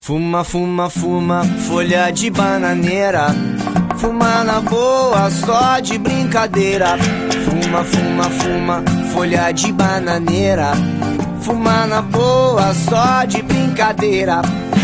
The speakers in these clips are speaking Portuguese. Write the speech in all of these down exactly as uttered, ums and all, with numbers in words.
Fuma, fuma, fuma, folha de bananeira. Fuma na boa, só de brincadeira. Fuma, fuma, fuma, folha de bananeira. Fuma na boa, só de brincadeira.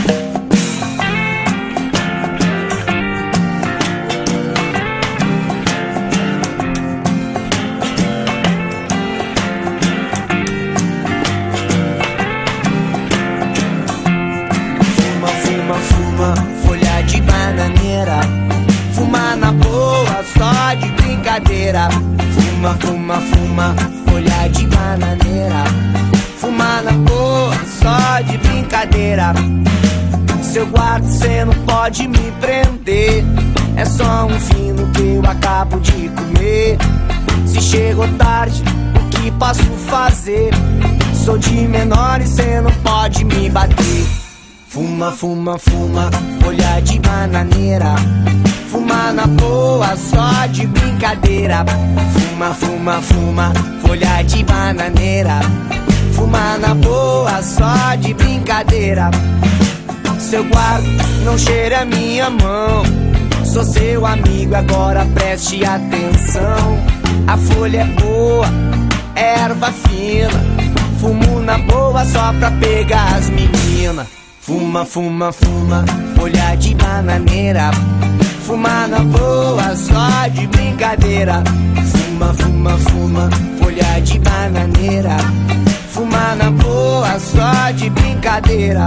Fuma, folha de bananeira. Fuma na boa, só de brincadeira. Fuma, fuma, fuma, folha de bananeira. Fuma na boa, só de brincadeira. Se eu guardo, cê não pode me prender. É só um fino que eu acabo de comer. Se chegou tarde, o que posso fazer? Sou de menor e cê não pode me bater. Fuma, fuma, fuma, folha de bananeira. Fuma na boa, só de brincadeira. Fuma, fuma, fuma, folha de bananeira. Fuma na boa, só de brincadeira. Seu guardo, não cheire a minha mão. Sou seu amigo, agora preste atenção. A folha é boa, é erva fina. Fumo na boa só pra pegar as meninas. Fuma, fuma, fuma, folha de bananeira. Fuma na boa, só de brincadeira. Fuma, fuma, fuma, folha de bananeira. Fuma na boa, só de brincadeira.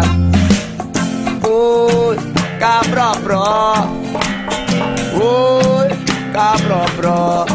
Oi, cabrobró. Oi, cabrobró.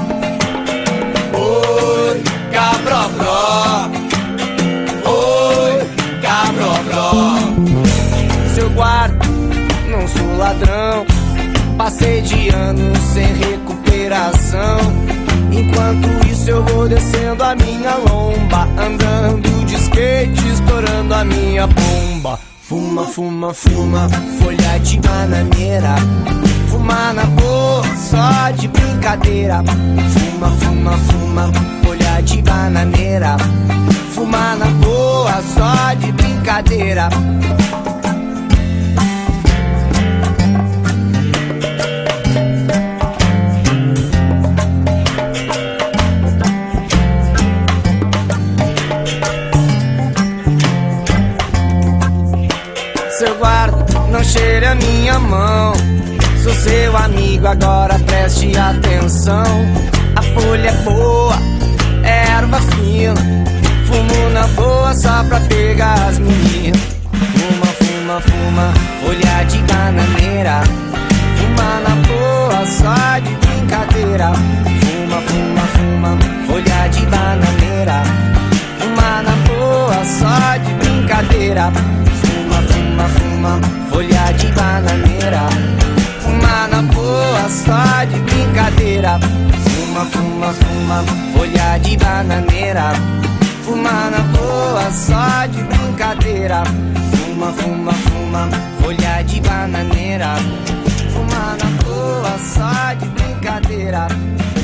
Oi, cabrobró. Oi, cabrobró. Eu guardo, não sou ladrão. Passei de anos sem recuperação. Enquanto isso eu vou descendo a minha lomba, andando de skate, estourando a minha bomba. Fuma, fuma, fuma, folha de bananeira. Fuma na boa, só de brincadeira. Fuma, fuma, fuma, folha de bananeira. Fuma na boa, só de brincadeira. Seu guarda, não cheire a minha mão. Sou seu amigo, agora preste atenção. A folha é boa, é erva fina. Fumo na boa só pra pegar as meninas. Fuma, fuma, fuma, folha de bananeira. Fuma na boa só de brincadeira. Fuma, fuma, fuma, folha de bananeira. Fuma na boa só de brincadeira. Fuma, fuma, fuma, folha de bananeira. Fuma na boa, só de brincadeira. Fuma, fuma, fuma, folha de bananeira. Fuma na boa, só de brincadeira. Fuma, fuma, fuma, folha de bananeira. Fuma na boa, só de brincadeira.